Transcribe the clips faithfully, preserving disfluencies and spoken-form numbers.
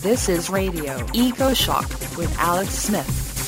This is Radio Eco Shock with Alex Smith.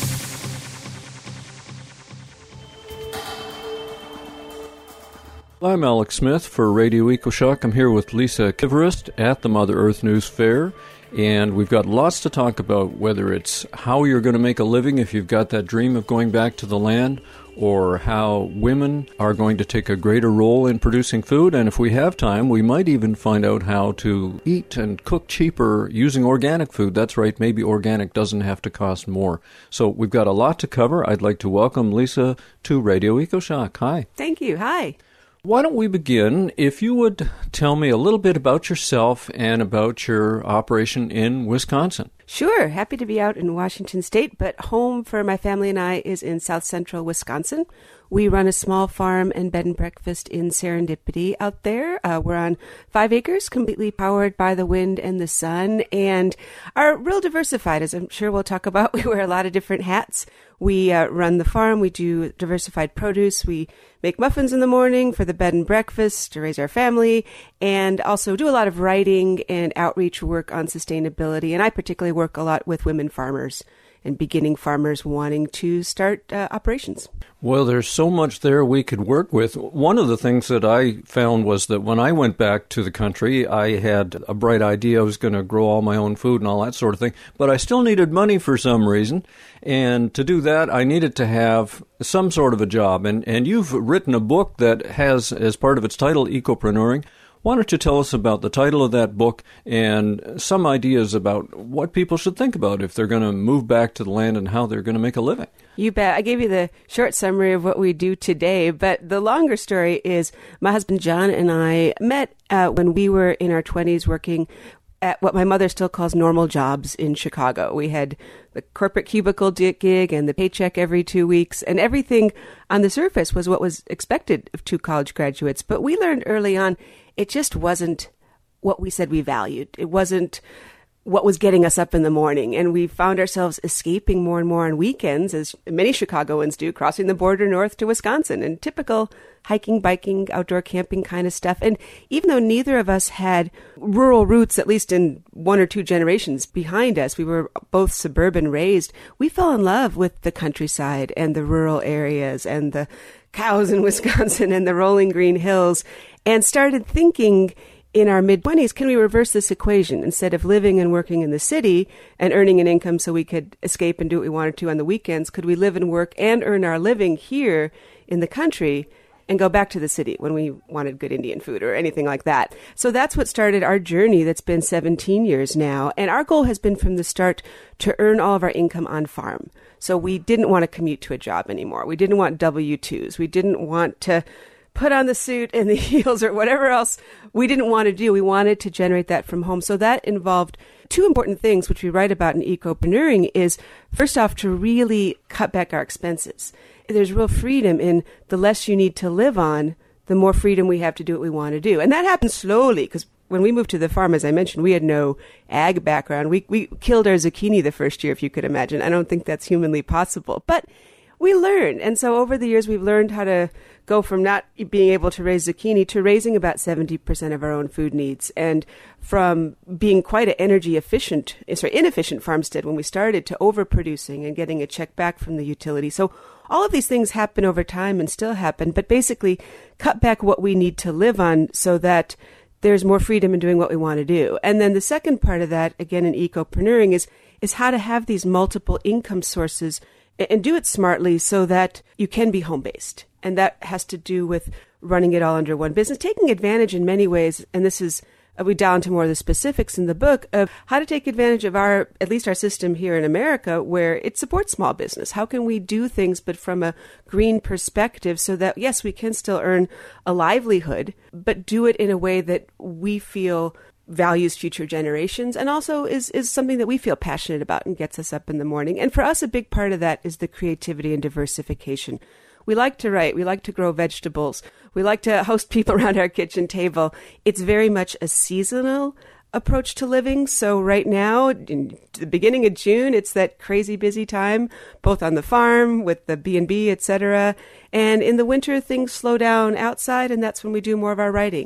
I'm Alex Smith for Radio EcoShock. I'm here with Lisa Kivarist at the Mother Earth News Fair, and we've got lots to talk about, whether it's how you're going to make a living if you've got that dream of going back to the land, or how women are going to take a greater role in producing food. And if we have time, we might even find out how to eat and cook cheaper using organic food. That's right, maybe organic doesn't have to cost more. So we've got a lot to cover. I'd like to welcome Lisa to Radio EcoShock. Hi. Thank you. Hi. Why don't we begin, if you would tell me a little bit about yourself and about your operation in Wisconsin. Sure. Happy to be out in Washington State, but home for my family and I is in south central Wisconsin. We run a small farm and bed and breakfast in Serendipity out there. Uh, we're on five acres, completely powered by the wind and the sun, and are real diversified, as I'm sure we'll talk about. We wear a lot of different hats. We uh, run the farm. We do diversified produce. We make muffins in the morning for the bed and breakfast to raise our family, and also do a lot of writing and outreach work on sustainability. And I particularly work a lot with women farmers and beginning farmers wanting to start uh, operations. Well, there's so much there we could work with. One of the things that I found was that when I went back to the country, I had a bright idea. I was going to grow all my own food and all that sort of thing, but I still needed money for some reason. And to do that, I needed to have some sort of a job. And, and you've written a book that has, as part of its title, Ecopreneuring. Why don't you tell us about the title of that book and some ideas about what people should think about if they're going to move back to the land and how they're going to make a living? You bet. I gave you the short summary of what we do today, but the longer story is my husband John and I met uh, when we were in our twenties working at what my mother still calls normal jobs in Chicago. We had the corporate cubicle gig and the paycheck every two weeks, and everything on the surface was what was expected of two college graduates. But we learned early on it just wasn't what we said we valued. It wasn't what was getting us up in the morning. And we found ourselves escaping more and more on weekends, as many Chicagoans do, crossing the border north to Wisconsin, and typical hiking, biking, outdoor camping kind of stuff. And even though neither of us had rural roots, at least in one or two generations behind us, we were both suburban raised, we fell in love with the countryside and the rural areas and the cows in Wisconsin and the rolling green hills, and started thinking in our mid-twenties, can we reverse this equation? Instead of living and working in the city and earning an income so we could escape and do what we wanted to on the weekends, could we live and work and earn our living here in the country and go back to the city when we wanted good Indian food or anything like that? So that's what started our journey that's been seventeen years now. And our goal has been from the start to earn all of our income on farm. So we didn't want to commute to a job anymore. We didn't want W two's. We didn't want to put on the suit and the heels or whatever else we didn't want to do. We wanted to generate that from home. So that involved two important things, which we write about in Ecopreneuring, is first off, to really cut back our expenses. There's real freedom in the less you need to live on, the more freedom we have to do what we want to do. And that happens slowly, because when we moved to the farm, as I mentioned, we had no ag background. We we killed our zucchini the first year, if you could imagine. I don't think that's humanly possible. But we learned. And so over the years, we've learned how to go from not being able to raise zucchini to raising about seventy percent of our own food needs, and from being quite an energy efficient, sorry, inefficient farmstead when we started, to overproducing and getting a check back from the utility. So all of these things happen over time and still happen, but basically cut back what we need to live on so that there's more freedom in doing what we want to do. And then the second part of that, again in Ecopreneuring, is is how to have these multiple income sources and do it smartly so that you can be home-based. And that has to do with running it all under one business, taking advantage in many ways. And this is, uh, we down to more of the specifics in the book of how to take advantage of our, at least our system here in America, where it supports small business. How can we do things, but from a green perspective, so that, yes, we can still earn a livelihood, but do it in a way that we feel values future generations, and also is, is something that we feel passionate about and gets us up in the morning. And for us, a big part of that is the creativity and diversification. We like to write. We like to grow vegetables. We like to host people around our kitchen table. It's very much a seasonal approach to living. So right now, in the beginning of June, it's that crazy busy time, both on the farm with the B and B, et cetera. And in the winter, things slow down outside, and that's when we do more of our writing and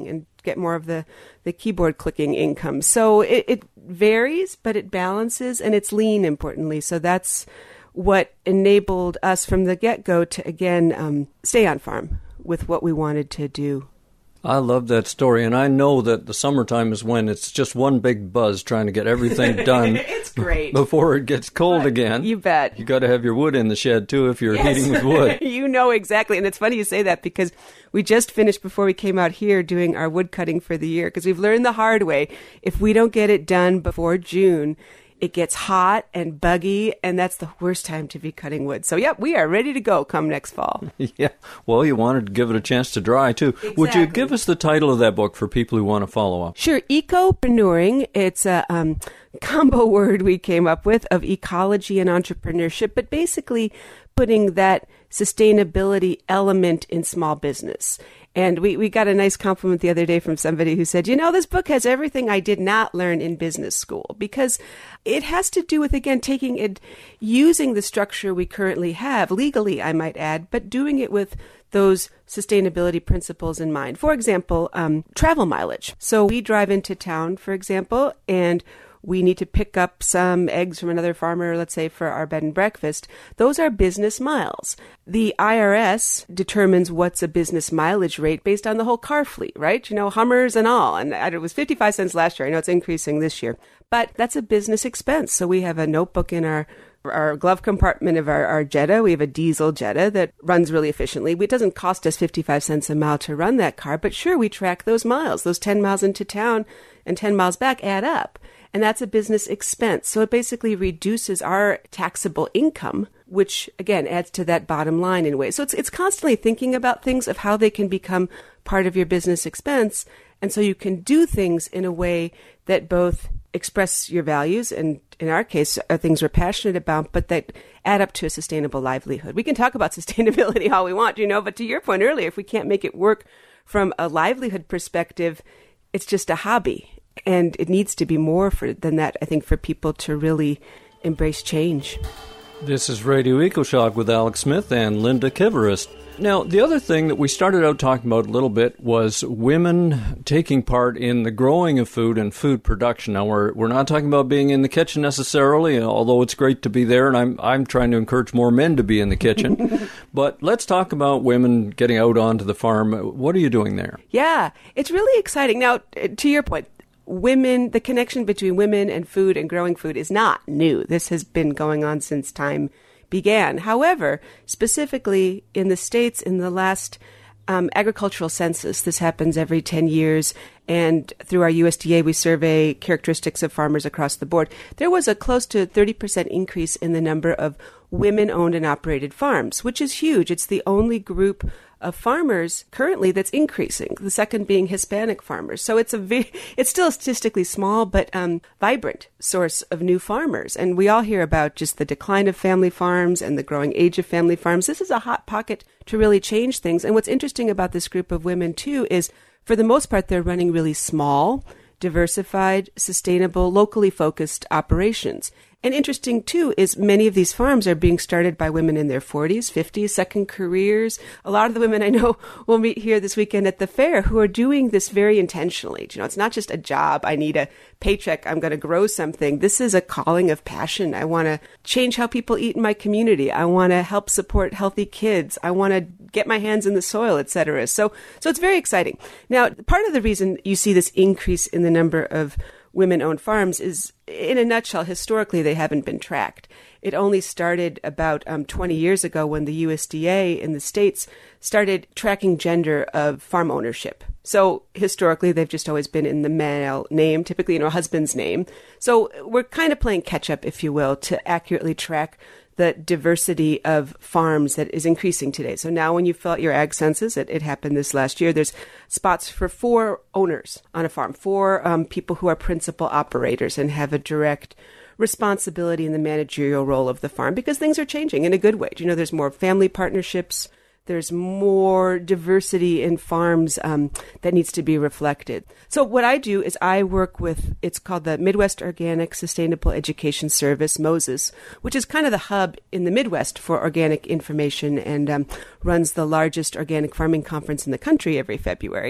get more of the, the keyboard clicking income. So it, it varies, but it balances, and it's lean, importantly. So that's what enabled us from the get-go to, again, um, stay on farm with what we wanted to do. I love that story, and I know that the summertime is when it's just one big buzz trying to get everything done. It's great. Before it gets cold But again. You bet. You got to have your wood in the shed, too, if you're Yes. heating with wood. You know exactly. And it's funny you say that because we just finished before we came out here doing our wood cutting for the year, because we've learned the hard way. If we don't get it done before June, it gets hot and buggy, and that's the worst time to be cutting wood. So, yep, we are ready to go come next fall. Yeah. Well, you wanted to give it a chance to dry, too. Would you Exactly. give us the title of that book for people who want to follow up? Sure. Ecopreneuring. It's a um, combo word we came up with of ecology and entrepreneurship, but basically putting that sustainability element in small business. And we, we got a nice compliment the other day from somebody who said, you know, this book has everything I did not learn in business school, because it has to do with, again, taking it, using the structure we currently have, legally, I might add, but doing it with those sustainability principles in mind. For example, um, travel mileage. So we drive into town, for example, and we need to pick up some eggs from another farmer, let's say, for our bed and breakfast. Those are business miles. The I R S determines what's a business mileage rate based on the whole car fleet, right? You know, Hummers and all. And it was fifty-five cents last year. I know it's increasing this year. But that's a business expense. So we have a notebook in our our glove compartment of our, our Jetta. We have a diesel Jetta that runs really efficiently. It doesn't cost us fifty-five cents a mile to run that car, but sure, we track those miles. Those ten miles into town and ten miles back add up. And that's a business expense. So it basically reduces our taxable income, which, again, adds to that bottom line in ways. So it's it's constantly thinking about things of how they can become part of your business expense. And so you can do things in a way that both express your values, and in our case, are things we're passionate about, but that add up to a sustainable livelihood. We can talk about sustainability all we want, you know, but to your point earlier, if we can't make it work from a livelihood perspective, it's just a hobby. And it needs to be more for, than that, I think, for people to really embrace change. This is Radio EcoShock with Alex Smith and Linda Kiverist. Now, the other thing that we started out talking about a little bit was women taking part in the growing of food and food production. Now, we're we're not talking about being in the kitchen necessarily, although it's great to be there, and I'm I'm trying to encourage more men to be in the kitchen. But let's talk about women getting out onto the farm. What are you doing there? Yeah, it's really exciting. Now, to your point, women, the connection between women and food and growing food is not new. This has been going on since time began. However, specifically in the States, in the last um, agricultural census, this happens every ten years, and through our U S D A, we survey characteristics of farmers across the board. There was a close to thirty percent increase in the number of women-owned and operated farms, which is huge. It's the only group of farmers currently that's increasing, the second being Hispanic farmers. So it's a ve- it's still statistically small, but um, vibrant source of new farmers. And we all hear about just the decline of family farms and the growing age of family farms. This is a hot pocket to really change things. And what's interesting about this group of women, too, is for the most part, they're running really small, diversified, sustainable, locally focused operations. And interesting, too, is many of these farms are being started by women in their forties, fifties, second careers. A lot of the women I know will meet here this weekend at the fair who are doing this very intentionally. You know, it's not just a job. I need a paycheck. I'm going to grow something. This is a calling of passion. I want to change how people eat in my community. I want to help support healthy kids. I want to get my hands in the soil, et cetera. So, so it's very exciting. Now, part of the reason you see this increase in the number of women-owned farms is, in a nutshell, historically, they haven't been tracked. It only started about um, twenty years ago when the U S D A in the States started tracking gender of farm ownership. So historically, they've just always been in the male name, typically, you know, husband's name. So we're kind of playing catch-up, if you will, to accurately track the diversity of farms that is increasing today. So now when you fill out your ag census, it, it happened this last year, there's spots for four owners on a farm, four um, people who are principal operators and have a direct responsibility in the managerial role of the farm, because things are changing in a good way. You know, there's more family partnerships. There's more diversity in farms um, that needs to be reflected. So what I do is I work with, it's called the Midwest Organic Sustainable Education Service, MOSES, which is kind of the hub in the Midwest for organic information and um, runs the largest organic farming conference in the country every February.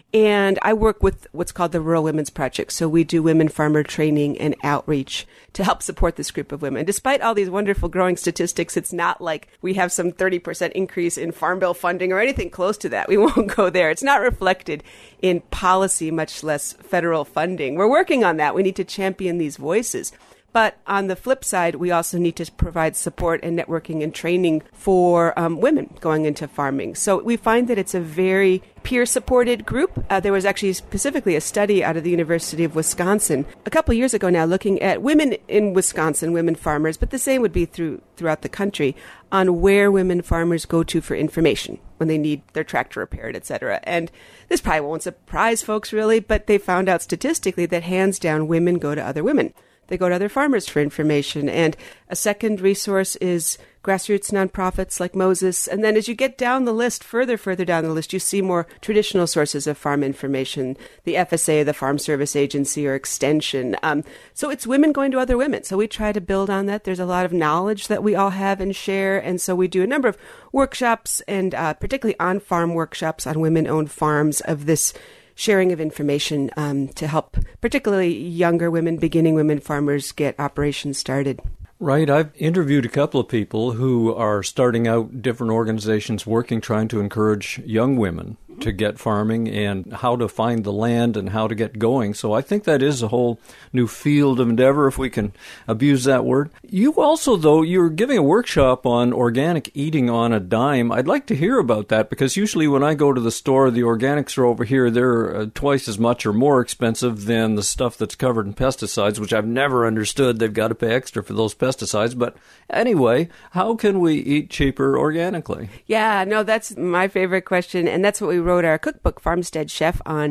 And I work with what's called the Rural Women's Project. So we do women farmer training and outreach to help support this group of women. Despite all these wonderful growing statistics, it's not like we have some thirty percent increase in Farm Bill funding or anything close to that. We won't go there. It's not reflected in policy, much less federal funding. We're working on that. We need to champion these voices. But on the flip side, we also need to provide support and networking and training for um, women going into farming. So we find that it's a very peer-supported group. Uh, there was actually specifically a study out of the University of Wisconsin a couple years ago now looking at women in Wisconsin, women farmers, but the same would be through throughout the country, on where women farmers go to for information when they need their tractor repaired, et cetera. And this probably won't surprise folks really, but they found out statistically that hands down women go to other women. They go to other farmers for information. And a second resource is grassroots nonprofits like Moses. And then as you get down the list, further, further down the list, you see more traditional sources of farm information, the F S A, the Farm Service Agency, or Extension. Um, so it's women going to other women. So we try to build on that. There's a lot of knowledge that we all have and share. And so we do a number of workshops and uh, particularly on-farm workshops on women-owned farms of this sharing of information um, to help particularly younger women, beginning women farmers get operations started. Right. I've interviewed a couple of people who are starting out different organizations working, trying to encourage young women to get farming and how to find the land and how to get going. So I think that is a whole new field of endeavor, if we can abuse that word. You also, though, you're giving a workshop on organic eating on a dime. I'd like to hear about that because usually when I go to the store, the organics are over here. They're uh, twice as much or more expensive than the stuff that's covered in pesticides, which I've never understood. They've got to pay extra for those pesticides. But anyway, how can we eat cheaper organically? Yeah, no, that's my favorite question. And that's what we wrote our cookbook, Farmstead Chef, on,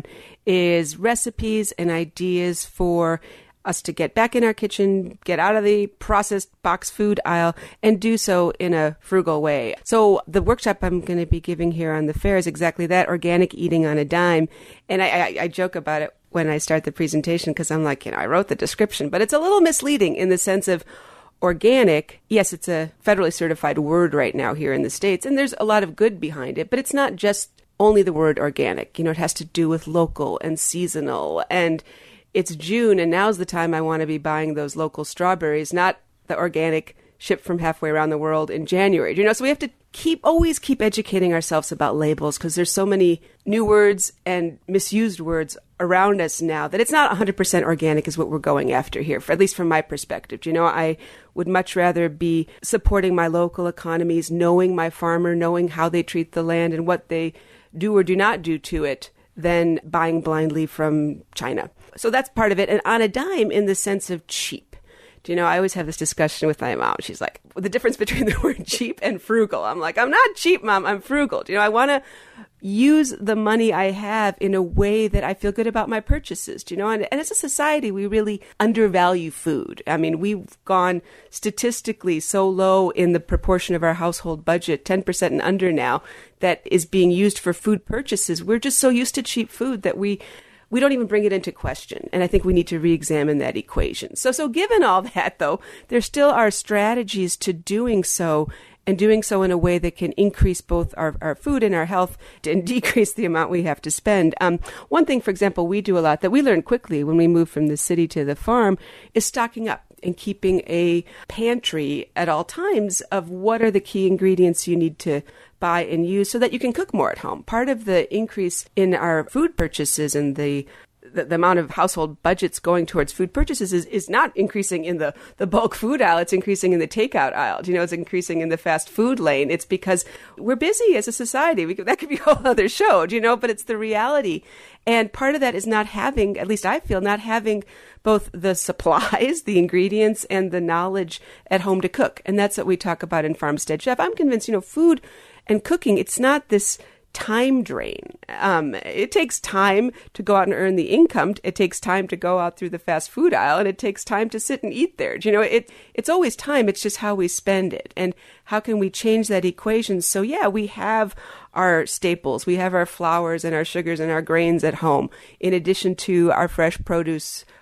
is recipes and ideas for us to get back in our kitchen, get out of the processed box food aisle, and do so in a frugal way. So the workshop I'm going to be giving here on the fair is exactly that, organic eating on a dime. And I, I, I joke about it when I start the presentation because I'm like, you know, I wrote the description, but it's a little misleading in the sense of organic. Yes, it's a federally certified word right now here in the States, and there's a lot of good behind it, but it's not just only the word organic. You know, it has to do with local and seasonal. And it's June, and now's the time I want to be buying those local strawberries, not the organic shipped from halfway around the world in January. You know, so we have to keep always keep educating ourselves about labels because there's so many new words and misused words around us now that it's not one hundred percent organic is what we're going after here, for, at least from my perspective. You know, I would much rather be supporting my local economies, knowing my farmer, knowing how they treat the land and what they do or do not do to it, than buying blindly from China. So that's part of it. And on a dime in the sense of cheap. Do you know, I always have this discussion with my mom. She's like, well, the difference between the word cheap and frugal. I'm like, I'm not cheap, Mom. I'm frugal. Do you know, I want to use the money I have in a way that I feel good about my purchases. Do you know, and, and as a society, we really undervalue food. I mean, we've gone statistically so low in the proportion of our household budget, ten percent and under now, that is being used for food purchases. We're just so used to cheap food that we we don't even bring it into question. And I think we need to re-examine that equation. So, so given all that, though, there still are strategies to doing so, and doing so in a way that can increase both our, our food and our health and decrease the amount we have to spend. Um, one thing, for example, we do a lot that we learned quickly when we moved from the city to the farm is stocking up and keeping a pantry at all times of what are the key ingredients you need to buy and use so that you can cook more at home. Part of the increase in our food purchases and the The, the amount of household budgets going towards food purchases is, is not increasing in the, the bulk food aisle. It's increasing in the takeout aisle. You know, it's increasing in the fast food lane. It's because we're busy as a society. We could, that could be a whole other show, you know, but it's the reality. And part of that is not having, at least I feel, not having both the supplies, the ingredients, and the knowledge at home to cook. And that's what we talk about in Farmstead Chef. I'm convinced, you know, food and cooking, it's not this time drain. Um, it takes time to go out and earn the income. It takes time to go out through the fast food aisle, and it takes time to sit and eat there. You know, it it's always time. It's just how we spend it, and how can we change that equation? So yeah, we have our staples, we have our flours and our sugars and our grains at home, in addition to our fresh produce,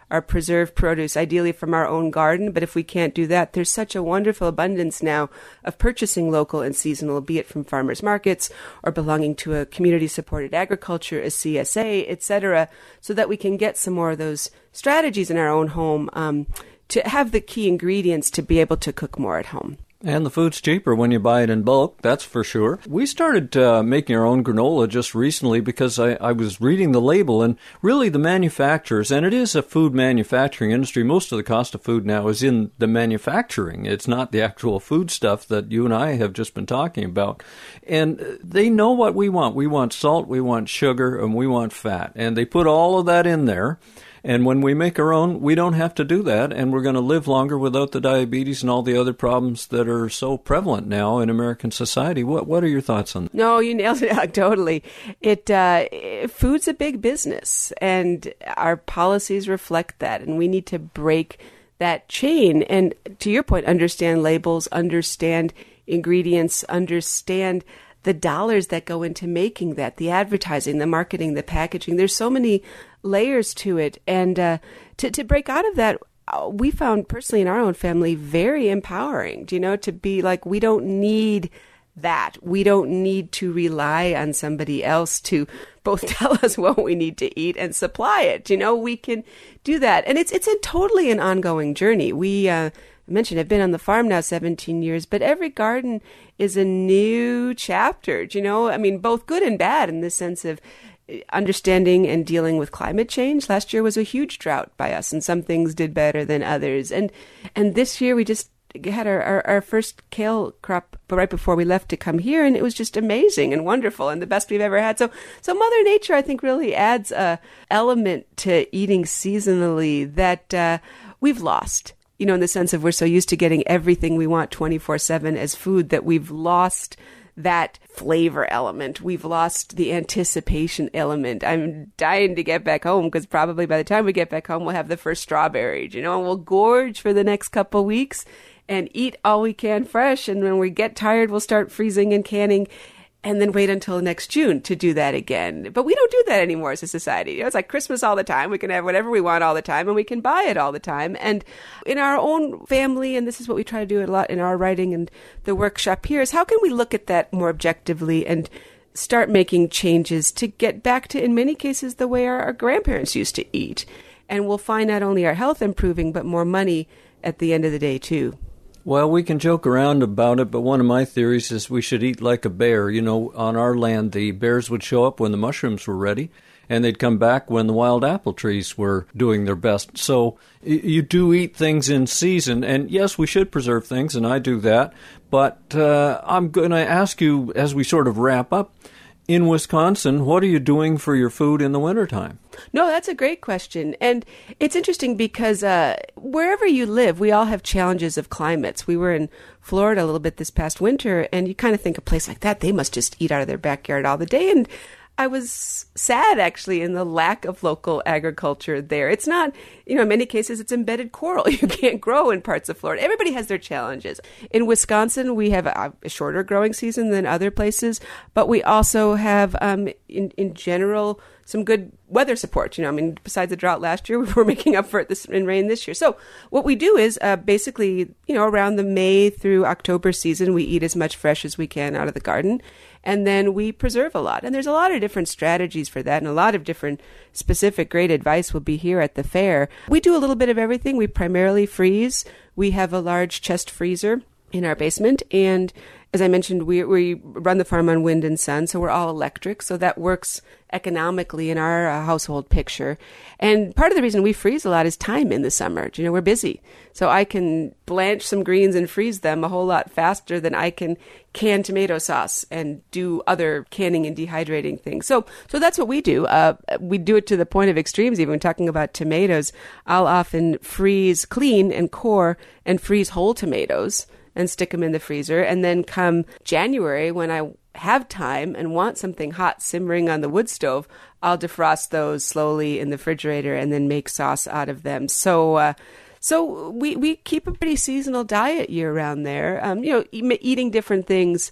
our preserved produce, ideally from our own garden. But if we can't do that, there's such a wonderful abundance now of purchasing local and seasonal, be it from farmers markets or belonging to a community-supported agriculture, a C S A, et cetera, so that we can get some more of those strategies in our own home um, to have the key ingredients to be able to cook more at home. And the food's cheaper when you buy it in bulk, that's for sure. We started uh, making our own granola just recently because I, I was reading the label, and really the manufacturers, and it is a food manufacturing industry, most of the cost of food now is in the manufacturing. It's not the actual food stuff that you and I have just been talking about. And they know what we want. We want salt, we want sugar, and we want fat. And they put all of that in there. And when we make our own, we don't have to do that, and we're going to live longer without the diabetes and all the other problems that are so prevalent now in American society. What What are your thoughts on that? No, you nailed it out totally. It uh, food's a big business, and our policies reflect that, and we need to break that chain. And to your point, understand labels, understand ingredients, understand the dollars that go into making that, the advertising, the marketing, the packaging. There's so many layers to it. And uh, to, to break out of that, we found personally in our own family very empowering, you know, to be like, we don't need that. We don't need to rely on somebody else to both tell us what we need to eat and supply it. You know, we can do that. And it's it's a totally an ongoing journey. We uh, I mentioned I've been on the farm now seventeen years, but every garden is a new chapter, you know, I mean, both good and bad in the sense of understanding and dealing with climate change. Last year was a huge drought by us, and some things did better than others. And and this year we just had our, our, our first kale crop right before we left to come here, and it was just amazing and wonderful and the best we've ever had. So so Mother Nature, I think, really adds a element to eating seasonally that uh, we've lost. You know, in the sense of we're so used to getting everything we want twenty-four seven as food that we've lost that flavor element. We've lost the anticipation element. I'm dying to get back home because probably by the time we get back home, we'll have the first strawberries, you know, and we'll gorge for the next couple of weeks and eat all we can fresh. And when we get tired, we'll start freezing and canning and then wait until next June to do that again. But we don't do that anymore as a society. You know, it's like Christmas all the time. We can have whatever we want all the time, and we can buy it all the time. And in our own family, and this is what we try to do a lot in our writing and the workshop here, is how can we look at that more objectively and start making changes to get back to, in many cases, the way our, our grandparents used to eat. And we'll find not only our health improving, but more money at the end of the day, too. Well, we can joke around about it, but one of my theories is we should eat like a bear. You know, on our land, the bears would show up when the mushrooms were ready, and they'd come back when the wild apple trees were doing their best. So you do eat things in season, and yes, we should preserve things, and I do that. But uh, I'm going to ask you, as we sort of wrap up, in Wisconsin, what are you doing for your food in the wintertime? No, that's a great question. And it's interesting because uh, wherever you live, we all have challenges of climates. We were in Florida a little bit this past winter, and you kind of think a place like that, they must just eat out of their backyard all the day. And I was sad, actually, in the lack of local agriculture there. It's not, you know, in many cases, it's embedded coral. You can't grow in parts of Florida. Everybody has their challenges. In Wisconsin, we have a, a shorter growing season than other places, but we also have, um, in, in general, some good weather support. You know, I mean, besides the drought last year, we were making up for it this, in rain this year. So what we do is uh, basically, you know, around the May through October season, we eat as much fresh as we can out of the garden. And then we preserve a lot. And there's a lot of different strategies for that, and a lot of different specific great advice will be here at the fair. We do a little bit of everything. We primarily freeze. We have a large chest freezer in our basement. And as I mentioned, we we run the farm on wind and sun, so we're all electric. So that works economically in our uh, household picture. And part of the reason we freeze a lot is time in the summer. You know, we're busy. So I can blanch some greens and freeze them a whole lot faster than I can can tomato sauce and do other canning and dehydrating things. So so that's what we do. Uh, we do it to the point of extremes. Even talking about tomatoes, I'll often freeze clean and core and freeze whole tomatoes and stick them in the freezer. And then come January, when I have time and want something hot simmering on the wood stove, I'll defrost those slowly in the refrigerator and then make sauce out of them. So uh, so we, we keep a pretty seasonal diet year round there, um, you know, e- eating different things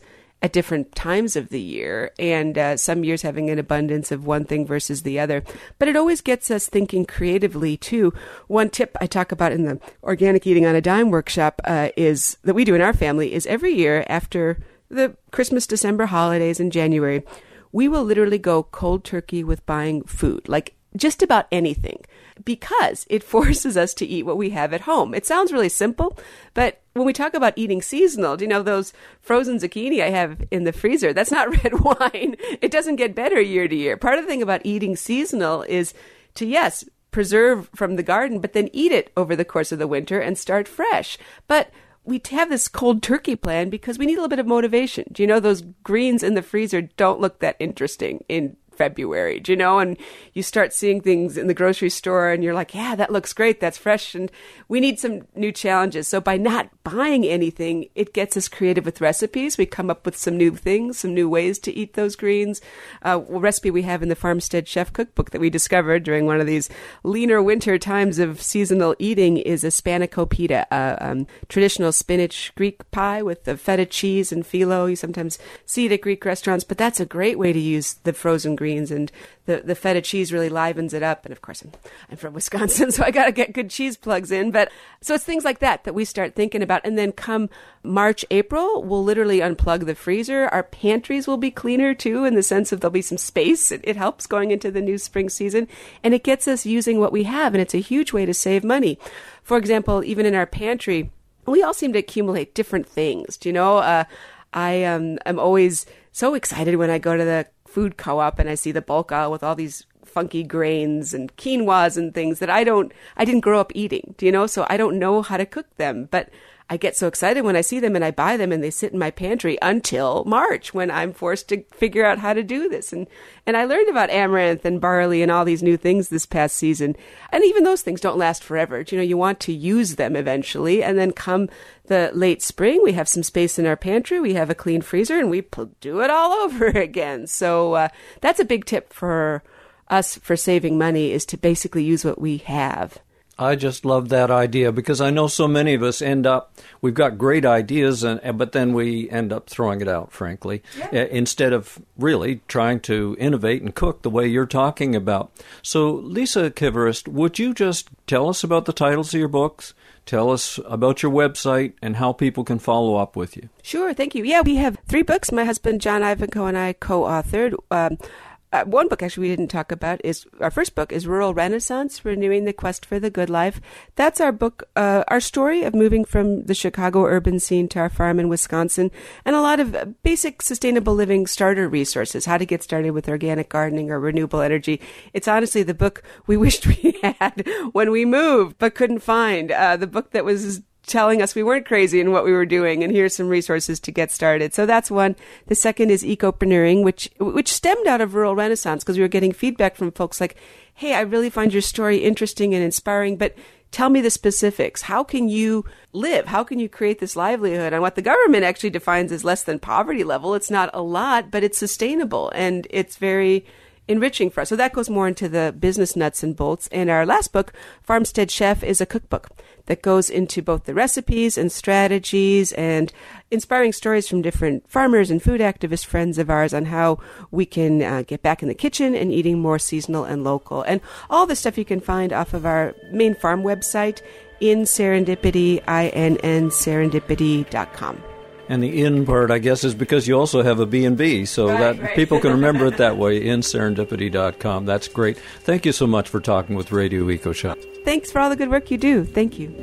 at different times of the year, and uh, some years having an abundance of one thing versus the other. But it always gets us thinking creatively, too. One tip I talk about in the Organic Eating on a Dime workshop uh, is that we do in our family is every year after the Christmas, December holidays in January, we will literally go cold turkey with buying food, like just about anything, because it forces us to eat what we have at home. It sounds really simple, but when we talk about eating seasonal, do you know those frozen zucchini I have in the freezer? That's not red wine. It doesn't get better year to year. Part of the thing about eating seasonal is to, yes, preserve from the garden, but then eat it over the course of the winter and start fresh. But we have this cold turkey plan because we need a little bit of motivation. Do you know those greens in the freezer don't look that interesting in February, do you know, and you start seeing things in the grocery store and you're like, yeah, that looks great. That's fresh. And we need some new challenges. So by not buying anything, it gets us creative with recipes. We come up with some new things, some new ways to eat those greens. Uh, a recipe we have in the Farmstead Chef Cookbook that we discovered during one of these leaner winter times of seasonal eating is a spanakopita, a um, traditional spinach Greek pie with the feta cheese and phyllo. You sometimes see it at Greek restaurants, but that's a great way to use the frozen greens. Greens and the, the feta cheese really livens it up. And of course, I'm, I'm from Wisconsin, so I got to get good cheese plugs in. But so it's things like that that we start thinking about. And then come March, April, we'll literally unplug the freezer. Our pantries will be cleaner too, in the sense of there'll be some space. It, it helps going into the new spring season, and it gets us using what we have. And it's a huge way to save money. For example, even in our pantry, we all seem to accumulate different things. Do you know, uh, I um, am always so excited when I go to the food co-op and I see the bulk aisle with all these funky grains and quinoas and things that I don't, I didn't grow up eating, do you know? So I don't know how to cook them, but I get so excited when I see them and I buy them and they sit in my pantry until March when I'm forced to figure out how to do this. And, and I learned about amaranth and barley and all these new things this past season. And even those things don't last forever. Do you know, you want to use them eventually. And then come the late spring, we have some space in our pantry. We have a clean freezer and we do it all over again. So uh, that's a big tip for us for saving money, is to basically use what we have. I just love that idea because I know so many of us end up, we've got great ideas, and but then we end up throwing it out, frankly, yeah. instead of really trying to innovate and cook the way you're talking about. So, Lisa Kiverist, would you just tell us about the titles of your books? Tell us about your website and how people can follow up with you. Sure, thank you. Yeah, we have three books. My husband, John Ivanko, and I co-authored. Um, Uh, one book, actually, we didn't talk about is our first book is Rural Renaissance, Renewing the Quest for the Good Life. That's our book, uh, our story of moving from the Chicago urban scene to our farm in Wisconsin, and a lot of basic sustainable living starter resources, how to get started with organic gardening or renewable energy. It's honestly the book we wished we had when we moved, but couldn't find. Uh, the book that was telling us we weren't crazy in what we were doing, and here's some resources to get started. So that's one. The second is Ecopreneuring, which which stemmed out of Rural Renaissance because we were getting feedback from folks like, hey, I really find your story interesting and inspiring, but tell me the specifics. How can you live? How can you create this livelihood? And what the government actually defines as less than poverty level, it's not a lot, but it's sustainable, and it's very enriching for us. So that goes more into the business nuts and bolts. And our last book, Farmstead Chef, is a cookbook that goes into both the recipes and strategies and inspiring stories from different farmers and food activist friends of ours on how we can uh, get back in the kitchen and eating more seasonal and local. And all the stuff you can find off of our main farm website, in Serendipity, I N N, serendipity dot com. And the in part, I guess, is because you also have a B and B, so right, that right. people can remember it that way, in serendipity dot com. That's great. Thank you so much for talking with Radio EcoShock. Thanks for all the good work you do. Thank you.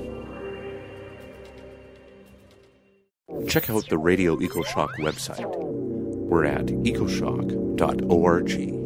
Check out the Radio EcoShock website. We're at ecoshock dot org.